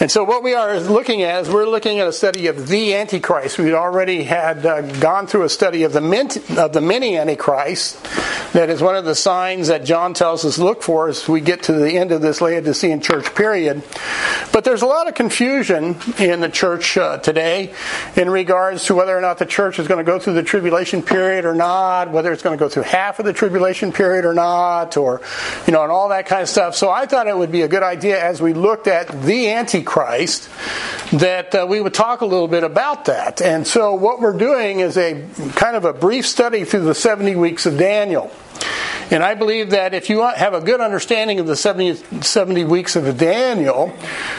And so what we are looking at is we're looking at a study of the Antichrist. We already had gone through a study of the many Antichrists. That is one of the signs that John tells us to look for as we get to the end of this Laodicean church period. But there's a lot of confusion in the church today in regards to whether or not the church is going to go through the tribulation period or not, whether it's going to go through half of the tribulation period or not, or, and all that kind of stuff. So I thought it would be a good idea as we looked at the Antichrist that we would talk a little bit about that. And so what we're doing is a kind of a brief study through the 70 weeks of Daniel. And I believe that if you have a good understanding of the 70 weeks of Daniel,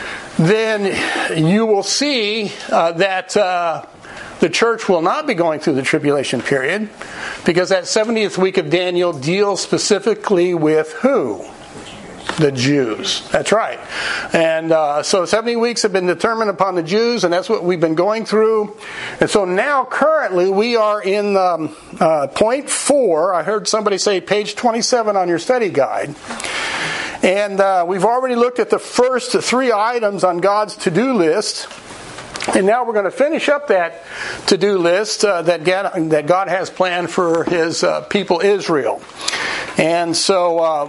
then you will see that the church will not be going through the tribulation period, because that 70th week of Daniel deals specifically with who? The Jews. That's right. And so 70 weeks have been determined upon the Jews, and that's what we've been going through. And so now currently we are in point 4. I heard somebody say page 27 on your study guide. And we've already looked at the first 3 items on God's to-do list. And now we're going to finish up that to-do list that God has planned for His people Israel. And so,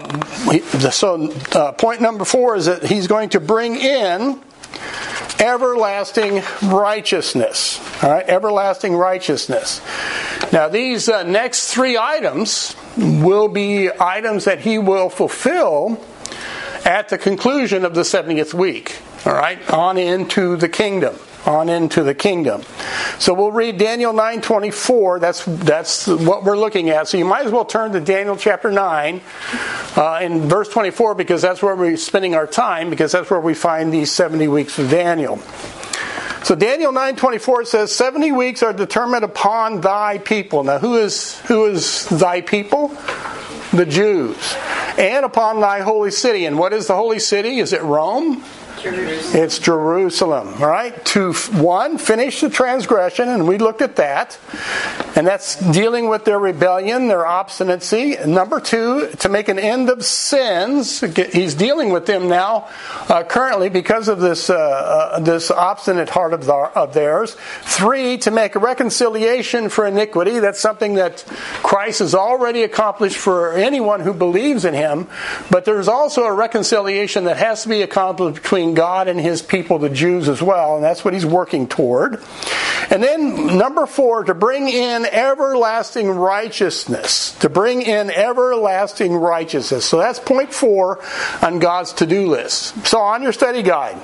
point number 4 is that He's going to bring in everlasting righteousness. All right, everlasting righteousness. Now, these next 3 items will be items that He will fulfill at the conclusion of the 70th week. All right, on into the kingdom. On into the kingdom. So we'll read Daniel 9:24. That's what we're looking at. So you might as well turn to Daniel chapter 9 in verse 24, because that's where we're spending our time, because that's where we find these 70 weeks of Daniel. So Daniel 9:24 says, 70 weeks are determined upon thy people. Now who is thy people? The Jews. And upon thy holy city. And what is the holy city? Is it Rome? Jerusalem. It's Jerusalem, all right? To, 1, finish the transgression, and we looked at that. And that's dealing with their rebellion, their obstinacy. Number 2, to make an end of sins. He's dealing with them now, currently, because of this obstinate heart of theirs. 3, to make a reconciliation for iniquity. That's something that Christ has already accomplished for anyone who believes in Him. But there's also a reconciliation that has to be accomplished between God and His people, the Jews, as well, and that's what He's working toward. And then number 4, to bring in everlasting righteousness. To bring in everlasting righteousness. So that's point 4 on God's to-do list. So on your study guide,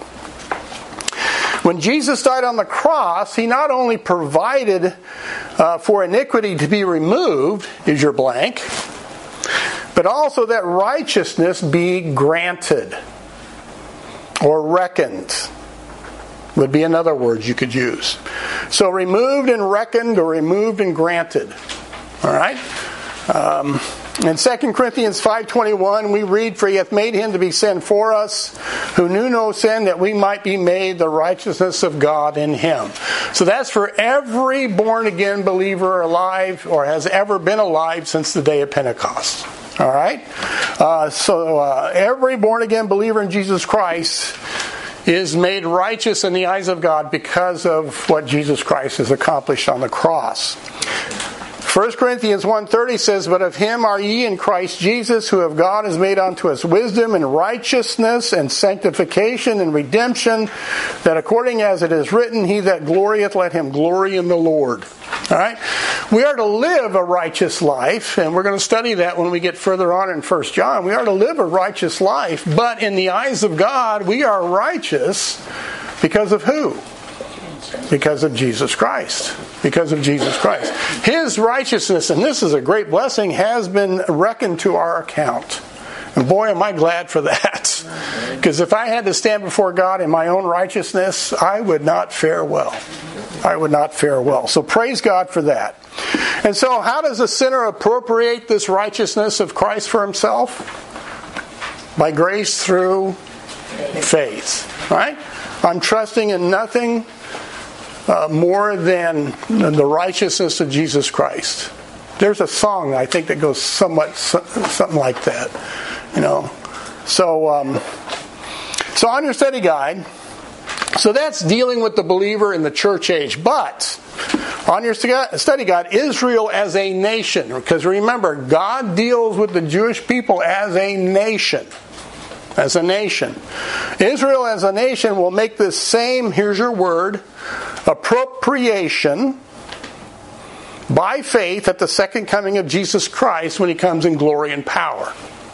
when Jesus died on the cross, He not only provided for iniquity to be removed, is your blank, but also that righteousness be granted. Or reckoned would be another word you could use. So removed and reckoned, or removed and granted. All right? In 2 Corinthians 5:21 we read, for He hath made Him to be sin for us, who knew no sin, that we might be made the righteousness of God in Him. So that's for every born-again believer alive, or has ever been alive since the day of Pentecost. All right? So every born-again believer in Jesus Christ is made righteous in the eyes of God because of what Jesus Christ has accomplished on the cross. 1 Corinthians 1:30 says, but of Him are ye in Christ Jesus, who of God is made unto us wisdom and righteousness and sanctification and redemption, that according as it is written, he that glorieth, let him glory in the Lord. All right? We are to live a righteous life, and we're going to study that when we get further on in 1 John. We are to live a righteous life, but in the eyes of God, we are righteous because of who? Because of Jesus Christ. Because of Jesus Christ. His righteousness, and this is a great blessing, has been reckoned to our account. And boy, am I glad for that. Because if I had to stand before God in my own righteousness, I would not fare well. I would not fare well. So praise God for that. And so how does a sinner appropriate this righteousness of Christ for himself? By grace through faith. Right? I'm trusting in nothing more than the righteousness of Jesus Christ. There's a song, I think, that goes something like that. You know. So on your study guide, So that's dealing with the believer in the church age. But on your study guide, Israel as a nation. Because remember, God deals with the Jewish people as a nation. As a nation. Israel as a nation will make this same, here's your word, appropriation by faith at the second coming of Jesus Christ when He comes in glory and power.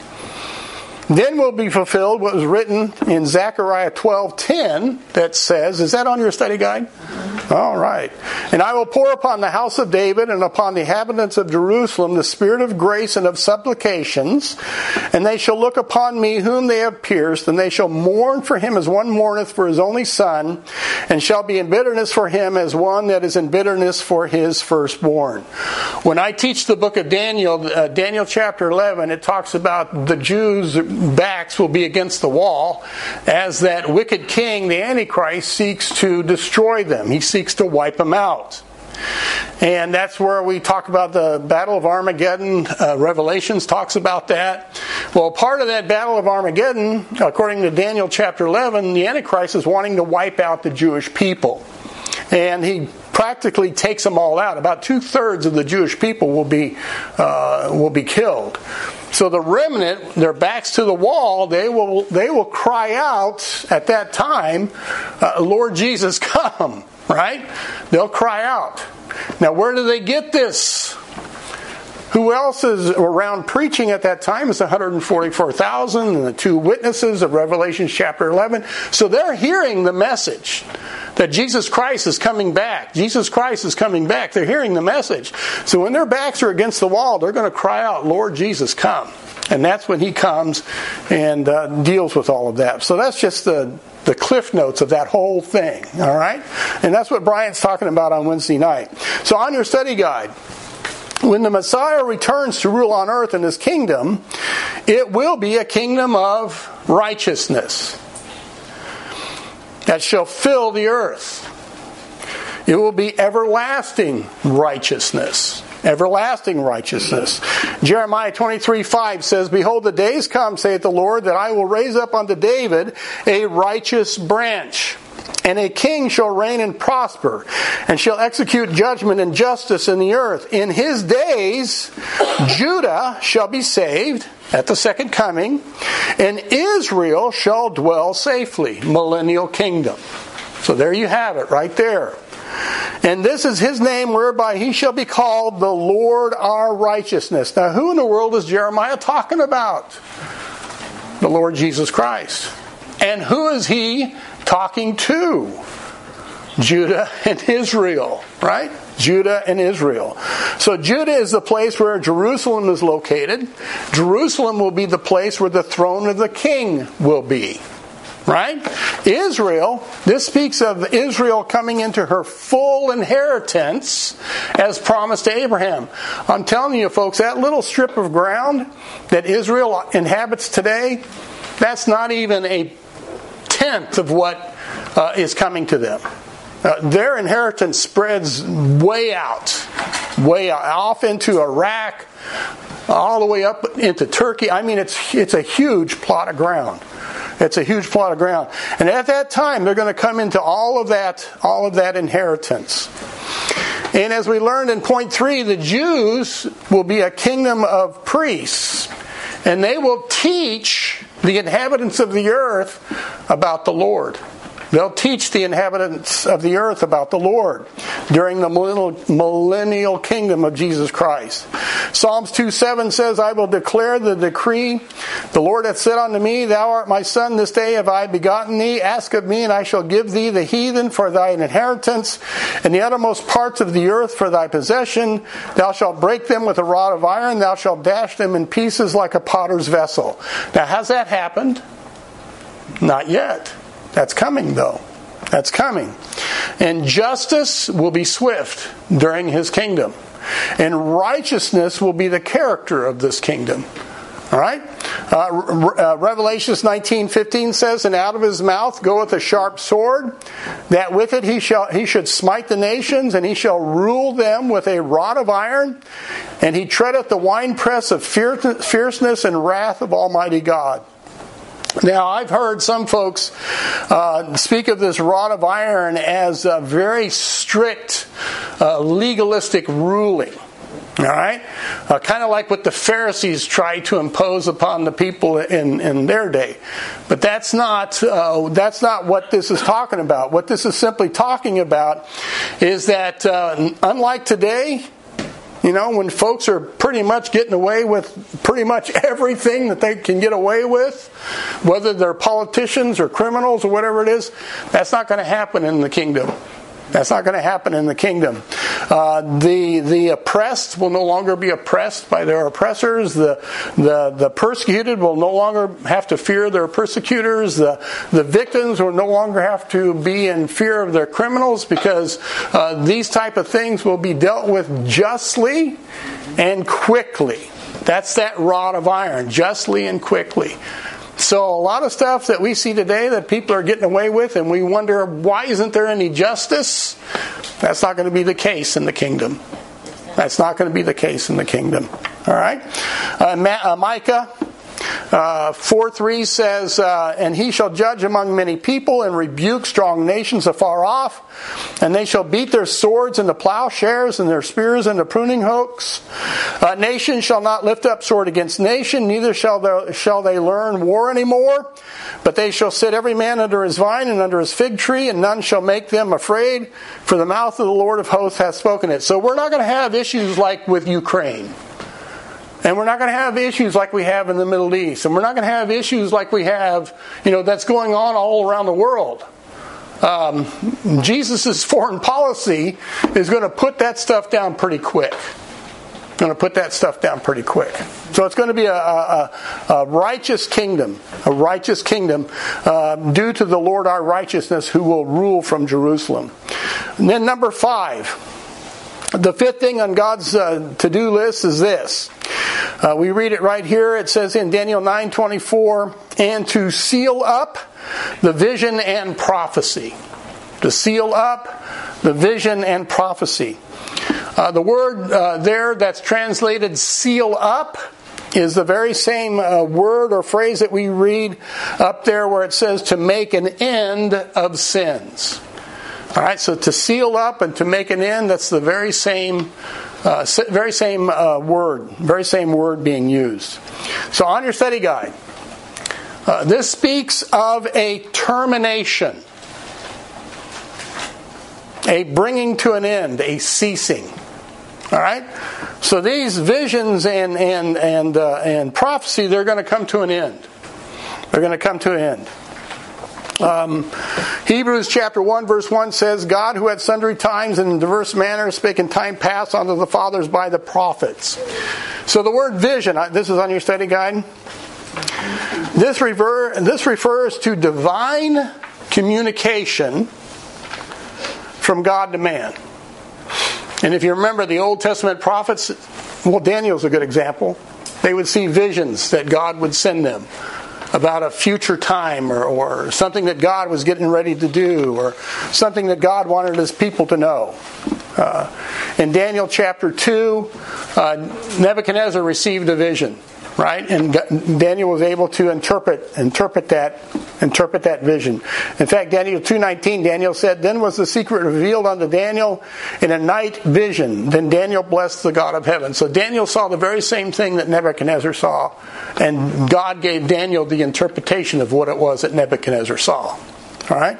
Then will be fulfilled what was written in Zechariah 12:10 that says, is that on your study guide? All right. And I will pour upon the house of David and upon the inhabitants of Jerusalem the spirit of grace and of supplications, and they shall look upon me whom they have pierced, and they shall mourn for him as one mourneth for his only son, and shall be in bitterness for him as one that is in bitterness for his firstborn. When I teach the book of Daniel, Daniel chapter 11, it talks about the Jews' backs will be against the wall as that wicked king, the Antichrist, seeks to destroy them. He seeks to wipe them out. And that's where we talk about the Battle of Armageddon. Revelations talks about that. Well, part of that Battle of Armageddon, according to Daniel chapter 11, the Antichrist is wanting to wipe out the Jewish people. And he practically takes them all out. About 2/3 of the Jewish people will be killed. So the remnant, their backs to the wall, they will cry out at that time, Lord Jesus, come. Right? They'll cry out. Now, where do they get this? Who else is around preaching at that time? It's 144,000 and the 2 witnesses of Revelation chapter 11. So they're hearing the message that Jesus Christ is coming back. Jesus Christ is coming back. They're hearing the message. So when their backs are against the wall, they're going to cry out, Lord Jesus, come. And that's when He comes and deals with all of that. So that's just the cliff notes of that whole thing. All right? And that's what Brian's talking about on Wednesday night. So on your study guide, when the Messiah returns to rule on earth in His kingdom, it will be a kingdom of righteousness that shall fill the earth. It will be everlasting righteousness. Everlasting righteousness. Jeremiah 23:5 says, Behold, the days come, saith the Lord, that I will raise up unto David a righteous branch. And a king shall reign and prosper, and shall execute judgment and justice in the earth. In his days, Judah shall be saved at the second coming, and Israel shall dwell safely. Millennial kingdom. So there you have it, right there. And this is His name whereby He shall be called the Lord our righteousness. Now, who in the world is Jeremiah talking about? The Lord Jesus Christ. And who is He talking to? Judah and Israel, right? Judah and Israel. So Judah is the place where Jerusalem is located. Jerusalem will be the place where the throne of the king will be. Right? Israel, this speaks of Israel coming into her full inheritance as promised to Abraham. I'm telling you folks, that little strip of ground that Israel inhabits today, that's not even a tenth of what is coming to them. Their inheritance spreads way out, off into Iraq, all the way up into Turkey. I mean, it's a huge plot of ground. It's a huge plot of ground. And at that time, they're going to come into all of that inheritance. And as we learned in point 3, the Jews will be a kingdom of priests. And they will teach the inhabitants of the earth about the Lord. They'll teach the inhabitants of the earth about the Lord during the millennial kingdom of Jesus Christ. Psalms 2:7 says, I will declare the decree. The Lord hath said unto me, Thou art my son, this day have I begotten thee. Ask of me, and I shall give thee the heathen for thine inheritance, and the uttermost parts of the earth for thy possession. Thou shalt break them with a rod of iron. Thou shalt dash them in pieces like a potter's vessel. Now, has that happened? Not yet. That's coming, though. That's coming. And justice will be swift during His kingdom. And righteousness will be the character of this kingdom. All right? Revelations 19:15 says, And out of His mouth goeth a sharp sword, that with it he should smite the nations, and He shall rule them with a rod of iron, and He treadeth the winepress of fierceness and wrath of Almighty God. Now, I've heard some folks speak of this rod of iron as a very strict, legalistic ruling. All right? Kind of like what the Pharisees tried to impose upon the people in their day. But that's not what this is talking about. What this is simply talking about is that unlike today, when folks are pretty much getting away with pretty much everything that they can get away with, whether they're politicians or criminals or whatever it is, that's not going to happen in the kingdom. That's not going to happen in the kingdom. The oppressed will no longer be oppressed by their oppressors. The persecuted will no longer have to fear their persecutors. The victims will no longer have to be in fear of their criminals, because these type of things will be dealt with justly and quickly. That's that rod of iron, justly and quickly. So a lot of stuff that we see today that people are getting away with, and we wonder, why isn't there any justice? That's not going to be the case in the kingdom. That's not going to be the case in the kingdom. All right? Micah 4:3 says, and he shall judge among many people and rebuke strong nations afar off, and they shall beat their swords into plowshares and their spears into pruning hooks. Nation shall not lift up sword against nation, neither shall they learn war anymore, but they shall sit every man under his vine and under his fig tree, and none shall make them afraid, for the mouth of the Lord of hosts hath spoken it. So we're not going to have issues like with Ukraine. And we're not going to have issues like we have in the Middle East. And we're not going to have issues like we have, that's going on all around the world. Jesus' foreign policy is going to put that stuff down pretty quick. So it's going to be a righteous kingdom. Due to the Lord our righteousness, who will rule from Jerusalem. And then number 5. The fifth thing on God's to-do list is this. We read it right here. It says in Daniel 9:24, and to seal up the vision and prophecy. To seal up the vision and prophecy. The word there that's translated seal up is the very same word or phrase that we read up there where it says to make an end of sins. All right, so to seal up and to make an end, that's the very same word being used. So on your study guide, this speaks of a termination, a bringing to an end, a ceasing. All right, so these visions and prophecy, they're going to come to an end. Hebrews chapter 1 verse 1 says, God who at sundry times and in diverse manners spake in time past unto the fathers by the prophets. So the word vision, this is on your study guide. This refers to divine communication from God to man. And if you remember the Old Testament prophets, well, Daniel's a good example. They would see visions that God would send them about a future time or something that God was getting ready to do or something that God wanted his people to know. In Daniel chapter 2, Nebuchadnezzar received a vision, right? And Daniel was able to interpret that vision. In fact, Daniel 2:19, Daniel said, then was the secret revealed unto Daniel in a night vision. Then Daniel blessed the God of heaven. So Daniel saw the very same thing that Nebuchadnezzar saw. And God gave Daniel the interpretation of what it was that Nebuchadnezzar saw. All right,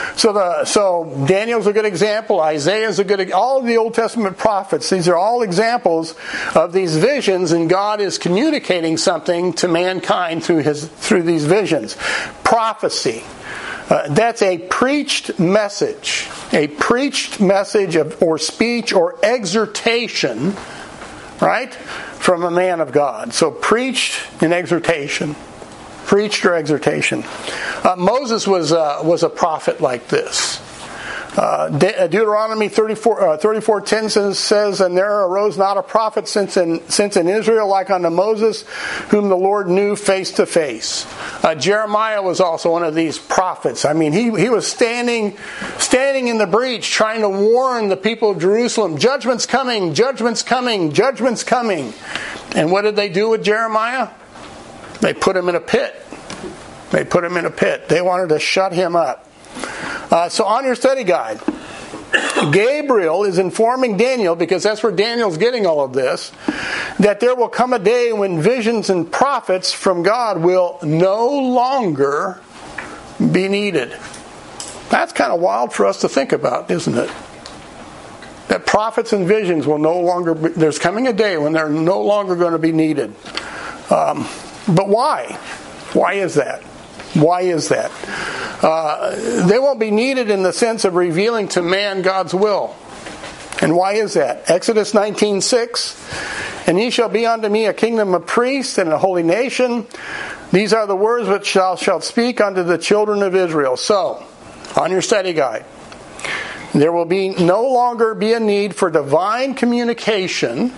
so Daniel's a good example. Isaiah's a good. All of the Old Testament prophets. These are all examples of these visions, and God is communicating something to mankind through these visions. Prophecy. That's a preached message. A preached message or speech or exhortation, right, from a man of God. So preached and exhortation. Preached or exhortation. Moses was a prophet like this. Deuteronomy 34:10 says, and there arose not a prophet since in Israel like unto Moses, whom the Lord knew face to face. Jeremiah was also one of these prophets. I mean, he was standing in the breach, trying to warn the people of Jerusalem, judgment's coming, judgment's coming, judgment's coming. And what did they do with Jeremiah? They put him in a pit. They put him in a pit. They wanted to shut him up. So on your study guide, Gabriel is informing Daniel, because that's where Daniel's getting all of this, that there will come a day when visions and prophets from God will no longer be needed. That's kind of wild for us to think about, isn't it? That prophets and visions will no longer be, there's coming a day when they're no longer going to be needed. But why? Why is that? Why is that? They won't be needed in the sense of revealing to man God's will. And why is that? Exodus 19:6, "And ye shall be unto me a kingdom of priests and a holy nation. These are the words which thou shalt speak unto the children of Israel." So, on your study guide, there will be no longer be a need for divine communication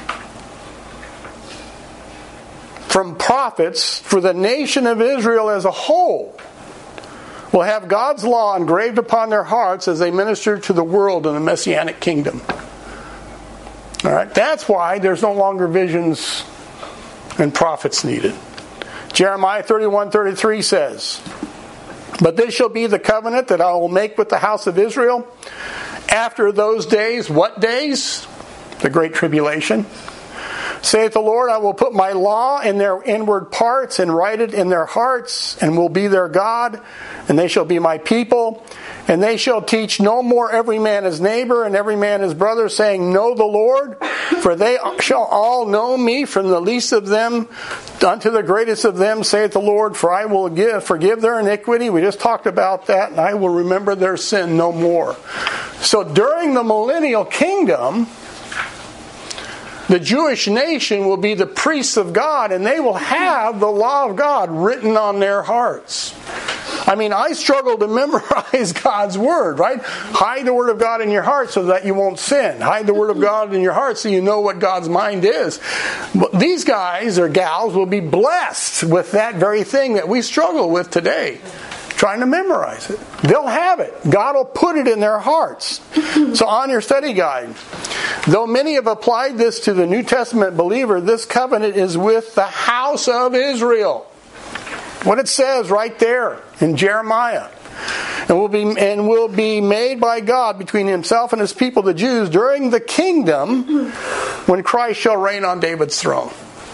from prophets, for the nation of Israel as a whole will have God's law engraved upon their hearts as they minister to the world in the Messianic kingdom. All right, that's why there's no longer visions and prophets needed. Jeremiah 31:33 says, "But this shall be the covenant that I will make with the house of Israel after those days." What days? The Great Tribulation. "Saith the Lord, I will put my law in their inward parts and write it in their hearts, and will be their God, and they shall be my people. And they shall teach no more every man his neighbor and every man his brother, saying, Know the Lord, for they shall all know me, from the least of them unto the greatest of them, saith the Lord, for I will forgive their iniquity." We just talked about that. "And I will remember their sin no more." So during the millennial kingdom, the Jewish nation will be the priests of God, and they will have the law of God written on their hearts. I mean, I struggle to memorize God's Word, right? Hide the Word of God in your heart so that you won't sin. Hide the Word of God in your heart so you know what God's mind is. But these guys or gals will be blessed with that very thing that we struggle with today, trying to memorize it. They'll have it. God will put it in their hearts. So on your study guide, though many have applied this to the New Testament believer, this covenant is with the house of Israel. What it says right there in Jeremiah. And will be made by God between himself and his people, the Jews, during the kingdom when Christ shall reign on David's throne.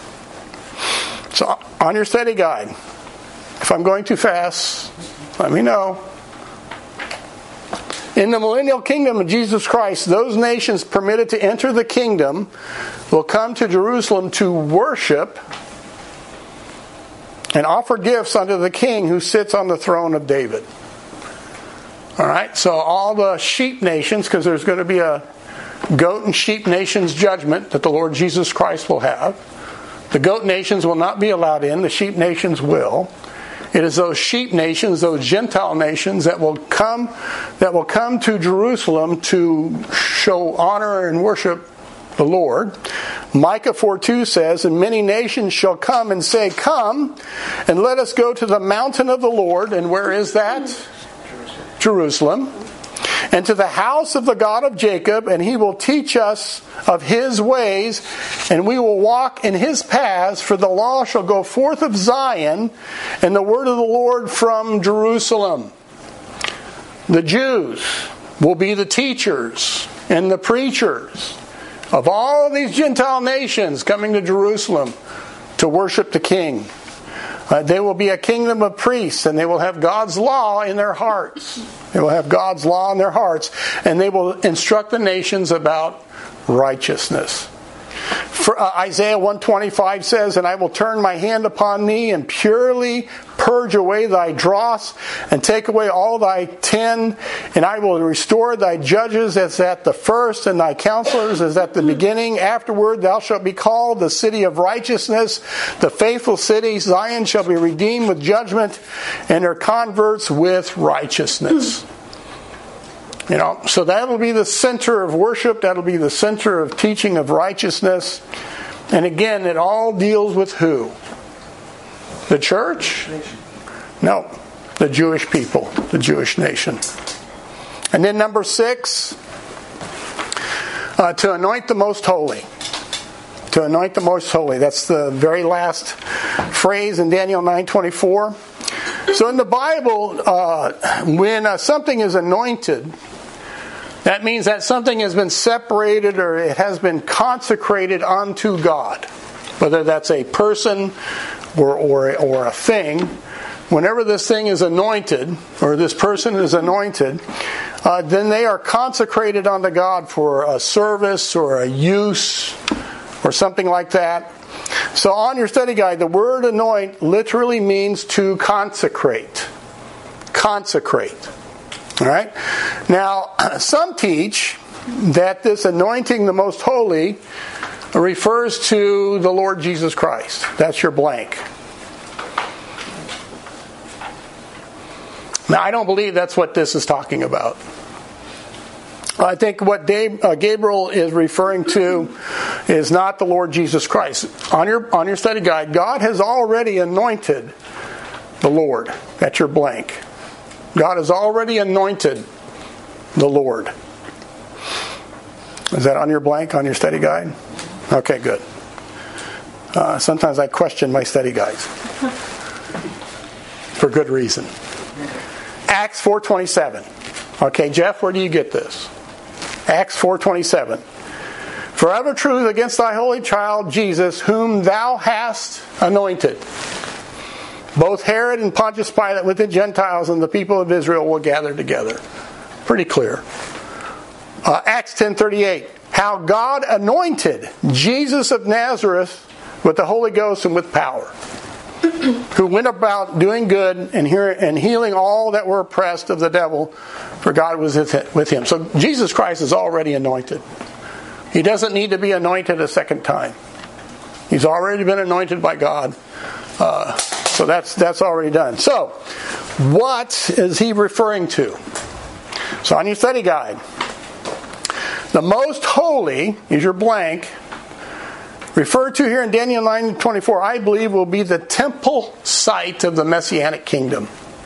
So on your study guide, if I'm going too fast, let me know. In the millennial kingdom of Jesus Christ, those nations permitted to enter the kingdom will come to Jerusalem to worship and offer gifts unto the King who sits on the throne of David. All right, so all the sheep nations, because there's going to be a goat and sheep nations judgment that the Lord Jesus Christ will have. The goat nations will not be allowed in, the sheep nations will. It is those sheep nations, those Gentile nations that will come to Jerusalem to show honor and worship the Lord. Micah 4:2 says, "And many nations shall come and say, Come, and let us go to the mountain of the Lord." And where is that? Jerusalem. "And to the house of the God of Jacob, and he will teach us of his ways, and we will walk in his paths, for the law shall go forth of Zion, and the word of the Lord from Jerusalem." The Jews will be the teachers and the preachers of all these Gentile nations coming to Jerusalem to worship the King. They will be a kingdom of priests, and they will have God's law in their hearts. They will have God's law in their hearts, and they will instruct the nations about righteousness. For Isaiah 125 says, "And I will turn my hand upon thee, and purely purge away thy dross, and take away all thy tin, and I will restore thy judges as at the first, and thy counselors as at the beginning. Afterward thou shalt be called the city of righteousness, the faithful city. Zion shall be redeemed with judgment, and her converts with righteousness." You know, so that'll be the center of worship. That'll be the center of teaching of righteousness. And again, it all deals with who? The church? No, the Jewish people, the Jewish nation. And then number 6, to anoint the most holy. To anoint the most holy. That's the very last phrase in Daniel 9:24. So in the Bible, when something is anointed, that means that something has been separated or it has been consecrated unto God. Whether that's a person or a thing, whenever this thing is anointed, or this person is anointed, then they are consecrated unto God for a service or a use or something like that. So on your study guide, the word anoint literally means to consecrate. Consecrate. All right? Now, some teach that this anointing the most holy refers to the Lord Jesus Christ. That's your blank. Now, I don't believe that's what this is talking about. I think what Gabriel is referring to is not the Lord Jesus Christ. On your study guide, God has already anointed the Lord. That's your blank. God has already anointed the Lord. Is that on your blank, on your study guide? Okay, good. Sometimes I question my study guides. For good reason. Acts 4:27. Okay, Jeff, where do you get this? Acts 4:27. Forever truth against thy holy child, Jesus, whom thou hast anointed. Both Herod and Pontius Pilate with the Gentiles and the people of Israel will gather together. Pretty clear. Acts 10:38. How God anointed Jesus of Nazareth with the Holy Ghost and with power, who went about doing good and healing all that were oppressed of the devil, for God was with him. So Jesus Christ is already anointed. He doesn't need to be anointed a second time. He's already been anointed by God. So that's already done. So, what is he referring to? So on your study guide, the most holy is your blank, referred to here in Daniel 9:24, I believe will be the temple site of the Messianic kingdom.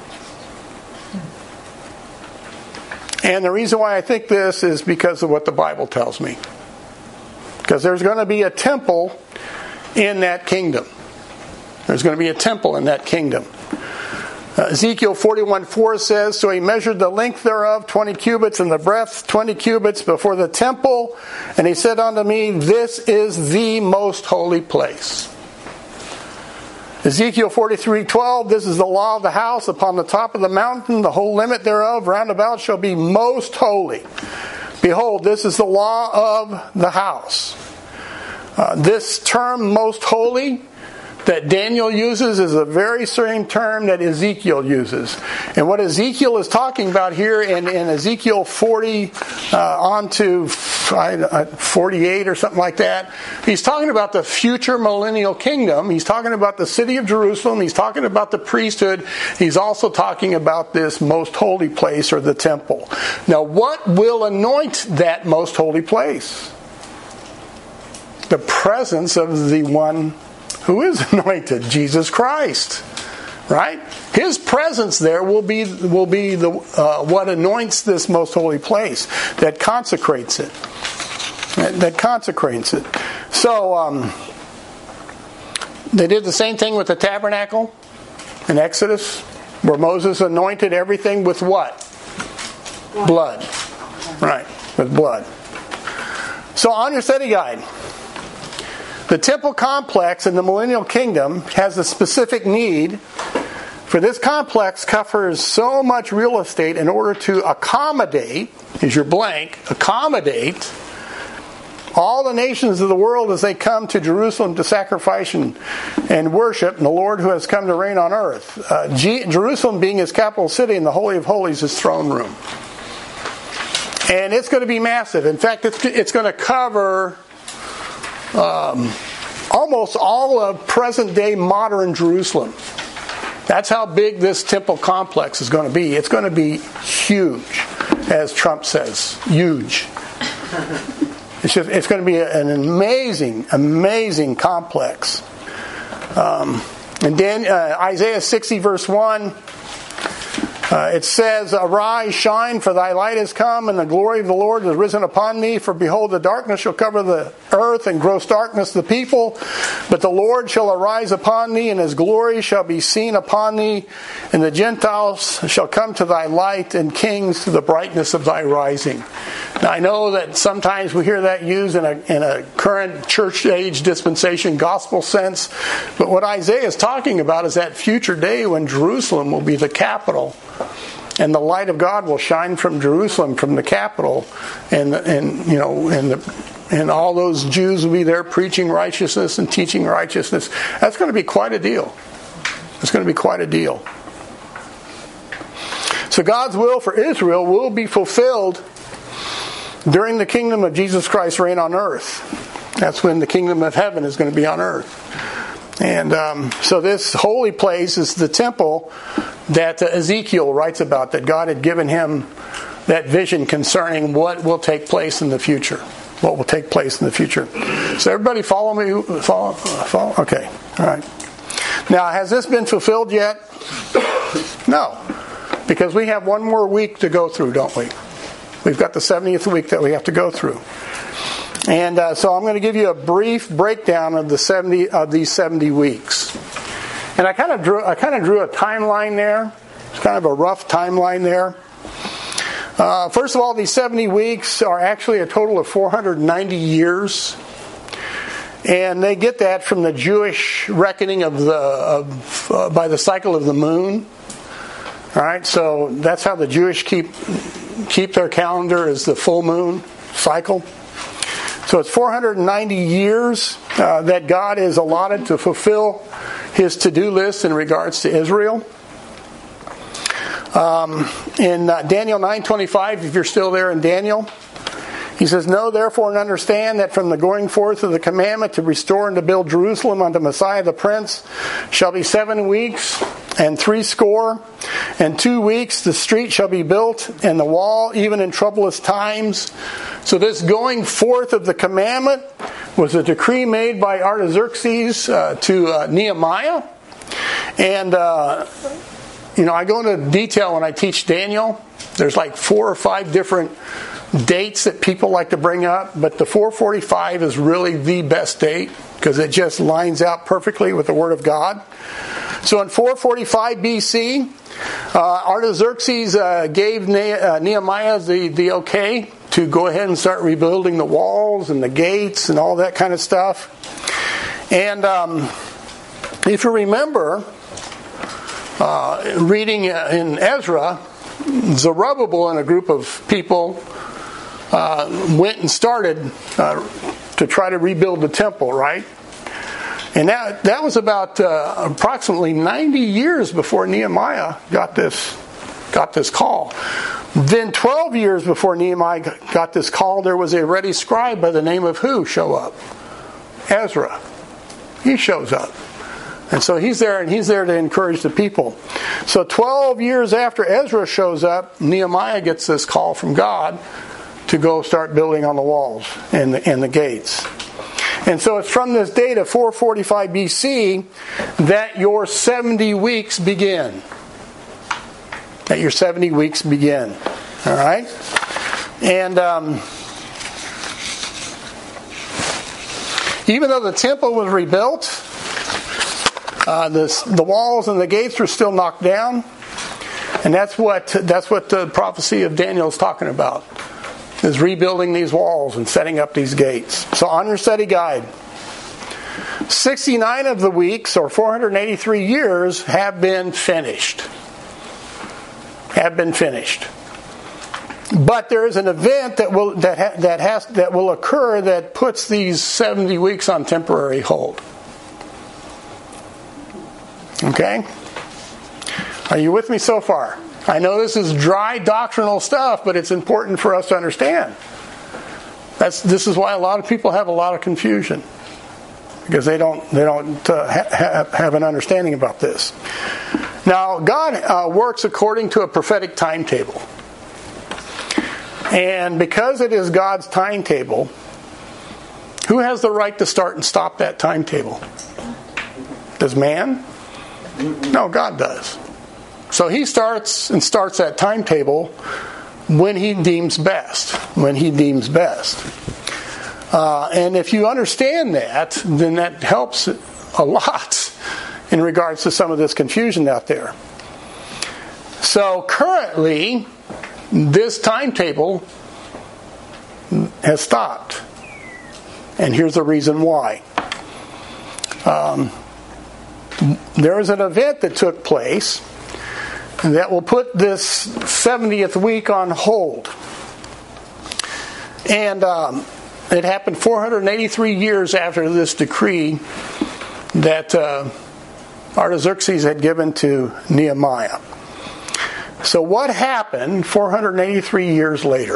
And the reason why I think this is because of what the Bible tells me. Because there's going to be a temple in that kingdom. There's going to be a temple in that kingdom. Ezekiel 41:4 says, so he measured the length thereof 20 cubits and the breadth 20 cubits before the temple. And he said unto me, this is the most holy place. Ezekiel 43:12, this is the law of the house upon the top of the mountain. The whole limit thereof round about shall be most holy. Behold, this is the law of the house. This term most holy that Daniel uses is the very same term that Ezekiel uses. And what Ezekiel is talking about here in Ezekiel 40 on to 48 or something like that, he's talking about the future millennial kingdom. He's talking about the city of Jerusalem. He's talking about the priesthood. He's also talking about this most holy place, or the temple. Now, what will anoint that most holy place? The presence of the one who is anointed, Jesus Christ, right? His presence there will be the what anoints this most holy place, that consecrates it, that consecrates it. So they did the same thing with the tabernacle in Exodus, where Moses anointed everything with what? Blood, right? With blood. So on your study guide, the temple complex in the millennial kingdom has a specific need, for this complex covers so much real estate in order to accommodate, is your blank, accommodate all the nations of the world as they come to Jerusalem to sacrifice and worship the Lord who has come to reign on earth. Jerusalem being his capital city and the Holy of Holies his throne room. And it's going to be massive. In fact, it's going to cover almost all of present-day modern Jerusalem. That's how big this temple complex is going to be. It's going to be huge, as Trump says. Huge. It's going to be an amazing complex. And then Isaiah 60 verse 1, It says, "Arise, shine, for thy light is come, and the glory of the Lord is risen upon thee. For behold, the darkness shall cover the earth, and gross darkness the people. But the Lord shall arise upon thee, and his glory shall be seen upon thee. And the Gentiles shall come to thy light, and kings to the brightness of thy rising." Now, I know that sometimes we hear that used in a current church age dispensation gospel sense. But what Isaiah is talking about is that future day when Jerusalem will be the capital. And the light of God will shine from Jerusalem, from the capital, and all those Jews will be there preaching righteousness and teaching righteousness. That's going to be quite a deal. It's going to be quite a deal. So God's will for Israel will be fulfilled during the kingdom of Jesus Christ's reign on earth. That's when the kingdom of heaven is going to be on earth. And so this holy place is the temple that Ezekiel writes about, that God had given him that vision concerning what will take place in the future. What will take place in the future. So everybody follow me? Follow? Okay. All right. Now, has this been fulfilled yet? No. Because we have one more week to go through, don't we? We've got the 70th week that we have to go through. And so I'm going to give you a brief breakdown of these 70 weeks. And I kind of drew a timeline there. It's kind of a rough timeline there. First of all, these 70 weeks are actually a total of 490 years. And they get that from the Jewish reckoning by the cycle of the moon. All right, so that's how the Jewish keep their calendar, is the full moon cycle. So it's 490 years that God is allotted to fulfill his to-do list in regards to Israel. In Daniel 9:25, if you're still there in Daniel, he says, "Know therefore and understand that from the going forth of the commandment to restore and to build Jerusalem unto Messiah the Prince shall be 7 weeks and 62 weeks. The street shall be built and the wall even in troublous times." So this going forth of the commandment was a decree made by Artaxerxes to Nehemiah. And I go into detail when I teach Daniel. There's like 4 or 5 different dates that people like to bring up, but the 445 is really the best date because it just lines out perfectly with the Word of God. So in 445 BC, Artaxerxes gave Nehemiah the okay to go ahead and start rebuilding the walls and the gates and all that kind of stuff. And if you remember, reading in Ezra, Zerubbabel and a group of people went and started to try to rebuild the temple, right? And that was about approximately 90 years before Nehemiah got this call. Then 12 years before Nehemiah got this call, there was a ready scribe by the name of who show up? Ezra. He shows up. And so he's there to encourage the people. So 12 years after Ezra shows up, Nehemiah gets this call from God to go start building on the walls and the gates. And so it's from this date of 445 BC that your 70 weeks begin. That your 70 weeks begin. All right? And even though the temple was rebuilt, the walls and the gates were still knocked down. And that's what the prophecy of Daniel is talking about. Is rebuilding these walls and setting up these gates. So on your study guide, 69 of the weeks, or 483 years, have been finished. Have been finished. But there is an event that will occur that puts these 70 weeks on temporary hold. Okay? Are you with me so far? I know this is dry doctrinal stuff, but it's important for us to understand. This is why a lot of people have a lot of confusion, because they don't have an understanding about this. Now, God works according to a prophetic timetable, and because it is God's timetable, who has the right to start and stop that timetable? Does man? No, God does. So he starts that timetable when he deems best. When he deems best. And if you understand that, then that helps a lot in regards to some of this confusion out there. So currently, this timetable has stopped. And here's the reason why. There is an event that took place that will put this 70th week on hold. And it happened 483 years after this decree that Artaxerxes had given to Nehemiah. So what happened 483 years later?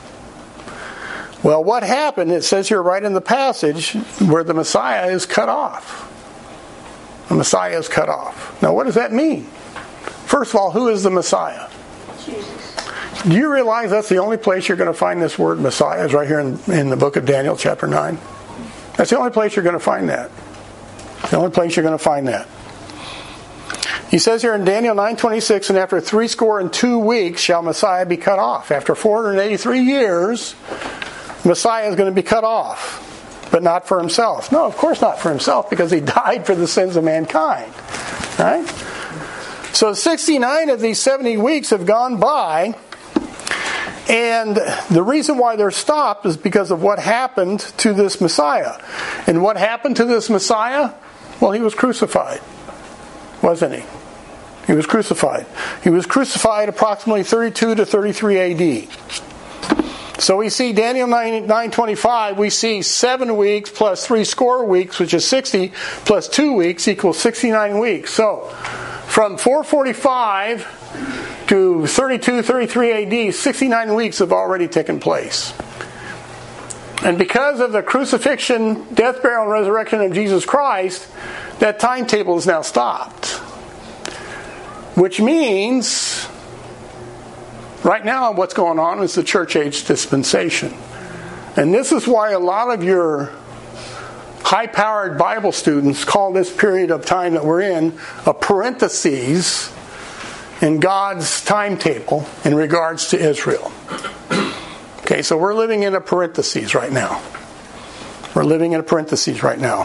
Well, what happened, it says here right in the passage, where the Messiah is cut off. The Messiah is cut off. Now, what does that mean? First of all, who is the Messiah? Jesus. Do you realize that's the only place you're going to find this word Messiah is right here in the book of Daniel, chapter 9? That's the only place you're going to find that. The only place you're going to find that. He says here in Daniel 9:26, and after 62 weeks shall Messiah be cut off. After 483 years, Messiah is going to be cut off, but not for himself. No, of course not for himself, because he died for the sins of mankind. Right? So 69 of these 70 weeks have gone by, and the reason why they're stopped is because of what happened to this Messiah. And what happened to this Messiah? Well, he was crucified, wasn't he? He was crucified. He was crucified approximately 32 to 33 AD. So we see Daniel 9:25, we see 7 weeks plus 60 weeks, which is 60, plus 2 weeks equals 69 weeks. So from 445 to 32, 33 AD, 69 weeks have already taken place. And because of the crucifixion, death, burial, and resurrection of Jesus Christ, that timetable is now stopped. Which means, right now what's going on is the church age dispensation. And this is why a lot of your high-powered Bible students call this period of time that we're in a parenthesis in God's timetable in regards to Israel. Okay, so we're living in a parenthesis right now. We're living in a parenthesis right now.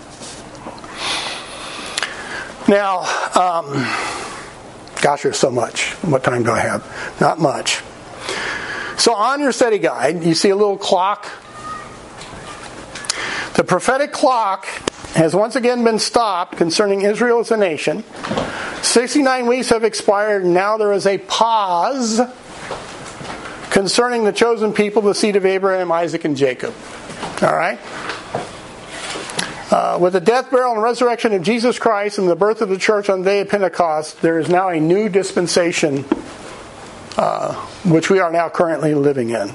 Now, gosh, there's so much. What time do I have? Not much. So on your study guide, you see a little clock. The prophetic clock has once again been stopped concerning Israel as a nation. 69 weeks have expired, and now there is a pause concerning the chosen people, the seed of Abraham, Isaac, and Jacob. All right? With the death, burial, and resurrection of Jesus Christ and the birth of the church on the day of Pentecost, there is now a new dispensation, which we are now currently living in.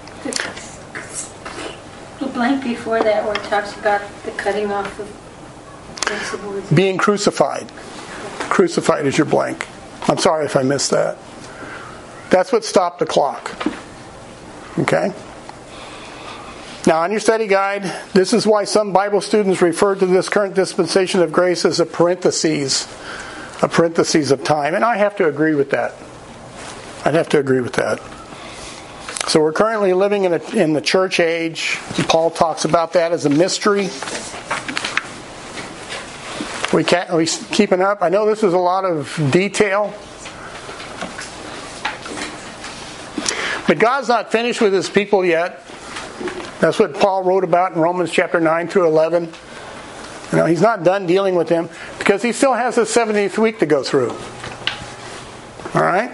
The blank before that where it talks about the cutting off of principles. Being crucified. Crucified is your blank. I'm sorry if I missed that. That's what stopped the clock. Okay? Now, on your study guide, this is why some Bible students refer to this current dispensation of grace as a parenthesis of time. And I have to agree with that. I'd have to agree with that. So we're currently living in the church age. Paul talks about that as a mystery. We keeping up? I know this is a lot of detail. But God's not finished with His people yet. That's what Paul wrote about in Romans chapter 9 through 11. You know, He's not done dealing with them because He still has His 70th week to go through. All right?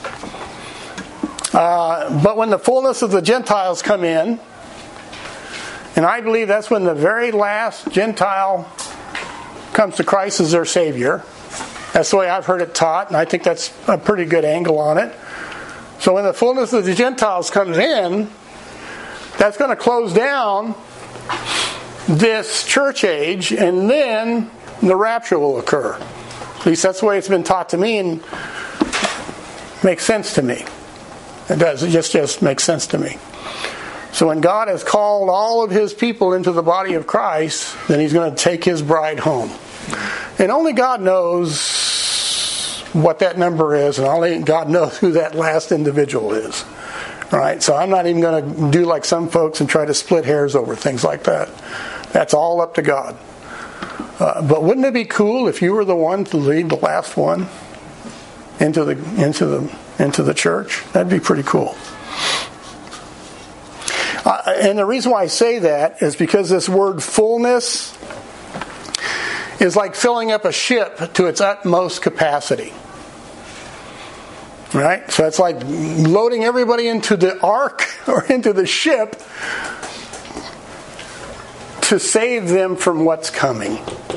But when the fullness of the Gentiles come in, and I believe that's when the very last Gentile comes to Christ as their Savior. That's the way I've heard it taught, and I think that's a pretty good angle on it. So when the fullness of the Gentiles comes in, that's going to close down this church age, and then the rapture will occur. At least that's the way it's been taught to me, and makes sense to me. It does. It just makes sense to me. So when God has called all of His people into the body of Christ, then He's going to take His bride home. And only God knows what that number is, and only God knows who that last individual is. All right, so I'm not even going to do like some folks and try to split hairs over things like that. That's all up to God. But wouldn't it be cool if you were the one to lead the last one into the church? That'd be pretty cool. And the reason why I say that is because this word fullness is like filling up a ship to its utmost capacity. Right? So it's like loading everybody into the ark or into the ship to save them from what's coming.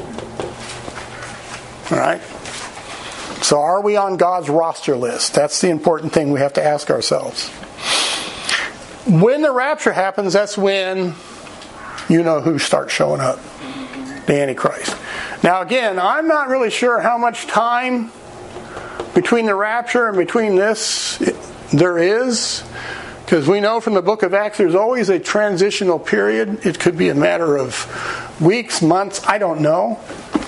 All right? So are we on God's roster list? That's the important thing we have to ask ourselves. When the rapture happens, that's when you know who starts showing up. The Antichrist. Now again, I'm not really sure how much time between the rapture and between this there is, because we know from the book of Acts there's always a transitional period. It could be a matter of weeks, months, I don't know.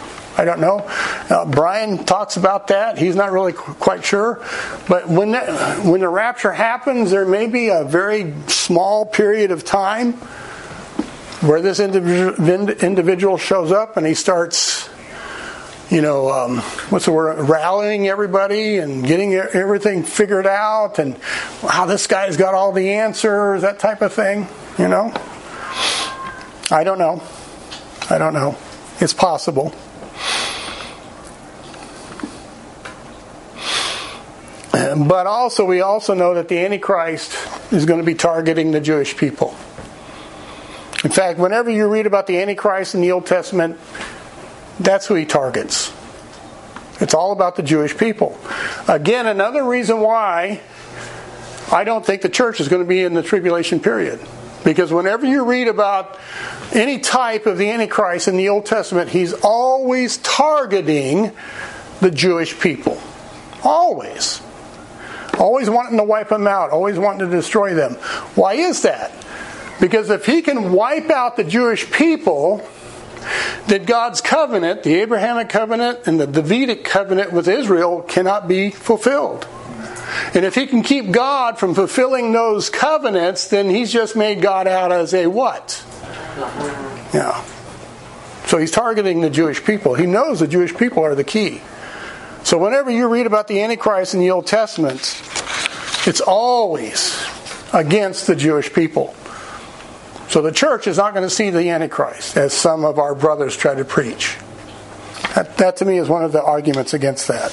Brian talks about that. He's not really quite sure. But when the rapture happens, there may be a very small period of time where this individual shows up and he starts, rallying everybody and getting everything figured out, and wow, this guy's got all the answers, that type of thing. I don't know. It's possible. But we also know that the Antichrist is going to be targeting the Jewish people. In fact, whenever you read about the Antichrist in the Old Testament, that's who he targets. It's all about the Jewish people. Again, another reason why I don't think the church is going to be in the tribulation period. Because whenever you read about any type of the Antichrist in the Old Testament, he's always targeting the Jewish people. Always. Always wanting to wipe them out. Always wanting to destroy them. Why is that? Because if he can wipe out the Jewish people, then God's covenant, the Abrahamic covenant and the Davidic covenant with Israel, cannot be fulfilled. And if he can keep God from fulfilling those covenants, then he's just made God out as a what? Yeah. So he's targeting the Jewish people. He knows the Jewish people are the key. So whenever you read about the Antichrist in the Old Testament, it's always against the Jewish people. So the church is not going to see the Antichrist, as some of our brothers try to preach. That to me is one of the arguments against that.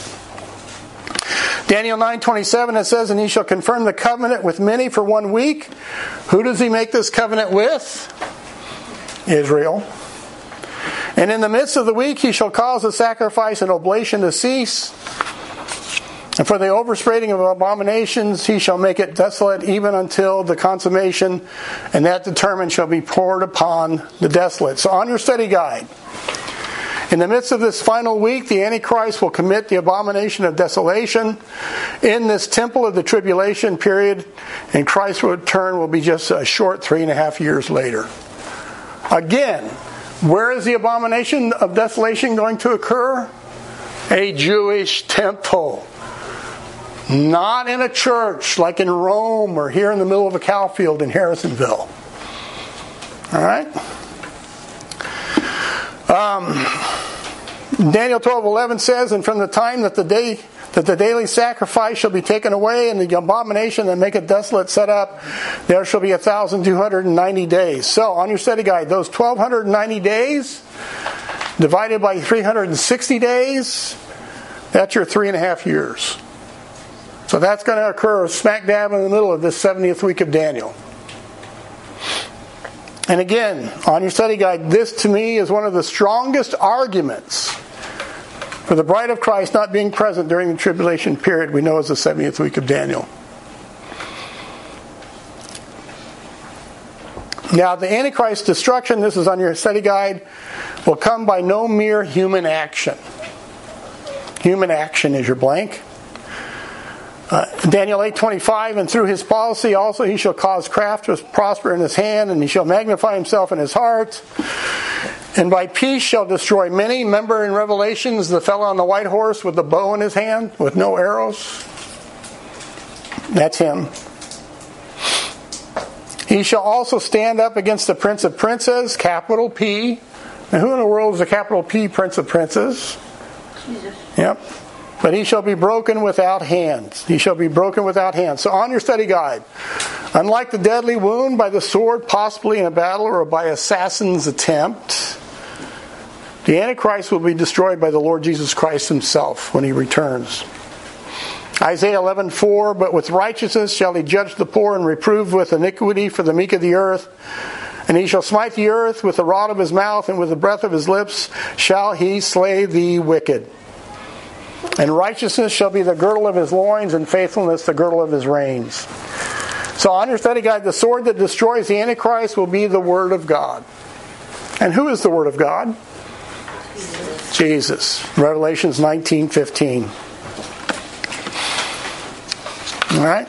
Daniel 9:27, it says, "And he shall confirm the covenant with many for 1 week." Who does he make this covenant with? Israel. "And in the midst of the week he shall cause the sacrifice and oblation to cease. And for the overspreading of abominations he shall make it desolate even until the consummation, and that determined shall be poured upon the desolate." So on your study guide, in the midst of this final week, the Antichrist will commit the abomination of desolation in this temple of the tribulation period, and Christ's return will be just a short 3.5 years later. Again, where is the abomination of desolation going to occur? A Jewish temple. Not in a church like in Rome or here in the middle of a cow field in Harrisonville. Alright? Daniel 12:11 says, "And from the time that the daily sacrifice shall be taken away and the abomination that make it desolate set up, there shall be 1,290 days." So, on your study guide, those 1,290 days divided by 360 days, that's your 3.5 years. So that's going to occur smack dab in the middle of this 70th week of Daniel. And again, on your study guide, this to me is one of the strongest arguments for the bride of Christ not being present during the tribulation period we know as the 70th week of Daniel. Now, the Antichrist destruction, this is on your study guide, will come by no mere human action. Human action is your blank. Daniel 8:25, "And through his policy also he shall cause craft to prosper in his hand, and he shall magnify himself in his heart." And by peace shall destroy many. Remember in Revelations, the fellow on the white horse with the bow in his hand, with no arrows? That's him. He shall also stand up against the Prince of Princes, capital P. And who in the world is the capital P, Prince of Princes? Jesus. Yep. But he shall be broken without hands. He shall be broken without hands. So on your study guide, unlike the deadly wound by the sword, possibly in a battle or by assassin's attempt, the Antichrist will be destroyed by the Lord Jesus Christ himself when he returns. Isaiah 11:4, but with righteousness shall he judge the poor and reprove with iniquity for the meek of the earth. And he shall smite the earth with the rod of his mouth, and with the breath of his lips shall he slay the wicked. And righteousness shall be the girdle of his loins, and faithfulness the girdle of his reins. So on your study guide, the sword that destroys the Antichrist will be the Word of God. And who is the Word of God? Jesus. Revelations 19:15. All right?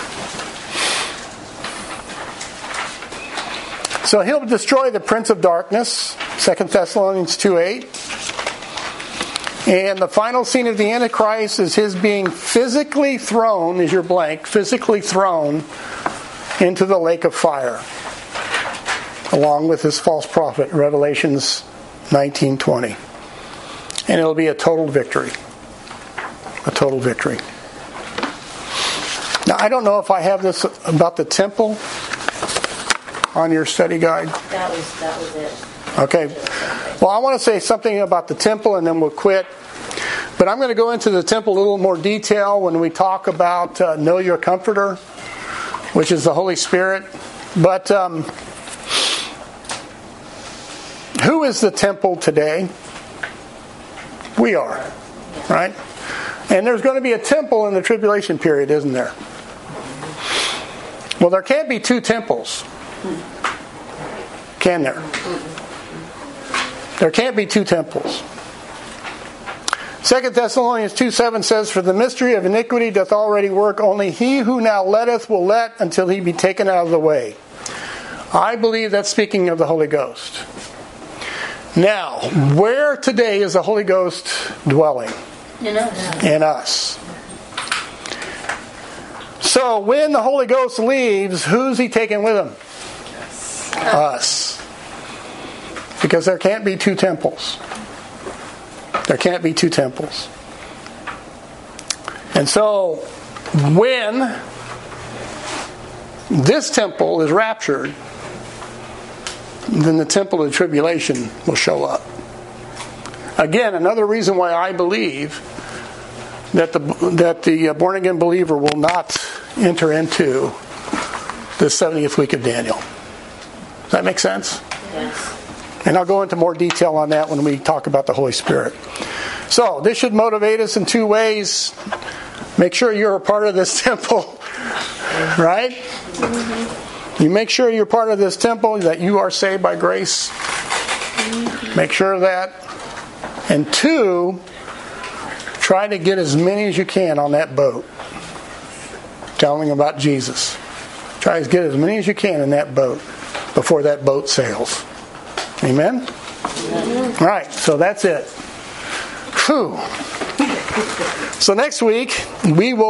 So he'll destroy the prince of darkness, 2 Thessalonians 2:8. And the final scene of the Antichrist is his being physically thrown, is your blank, physically thrown into the lake of fire, along with his false prophet, Revelations 19:20. And it'll be a total victory. A total victory. Now, I don't know if I have this about the temple on your study guide. That was it. Okay. Well, I want to say something about the temple and then we'll quit. But I'm going to go into the temple a little more detail when we talk about Know Your Comforter, which is the Holy Spirit. But who is the temple today? We are. Right? And there's going to be a temple in the tribulation period, isn't there? Well, there can't be two temples. Can there? There can't be two temples. 2 Thessalonians 2:7 says, for the mystery of iniquity doth already work, only he who now letteth will let until he be taken out of the way. I believe that's speaking of the Holy Ghost. Now, where today is the Holy Ghost dwelling? In us. In us. So when the Holy Ghost leaves, who's he taking with him? Us. Because there can't be two temples. There can't be two temples. And so when this temple is raptured, then the temple of the tribulation will show up. Again, another reason why I believe that the born again believer will not enter into the 70th week of Daniel. Does that make sense? Yes. And I'll go into more detail on that when we talk about the Holy Spirit. So, this should motivate us in two ways. Make sure you're a part of this temple. Right? Mm-hmm. You make sure you're part of this temple, that you are saved by grace. Mm-hmm. Make sure of that. And two, try to get as many as you can on that boat. Telling them about Jesus. Try to get as many as you can in that boat before that boat sails. Amen? All right, so that's it. Whew. So next week, we will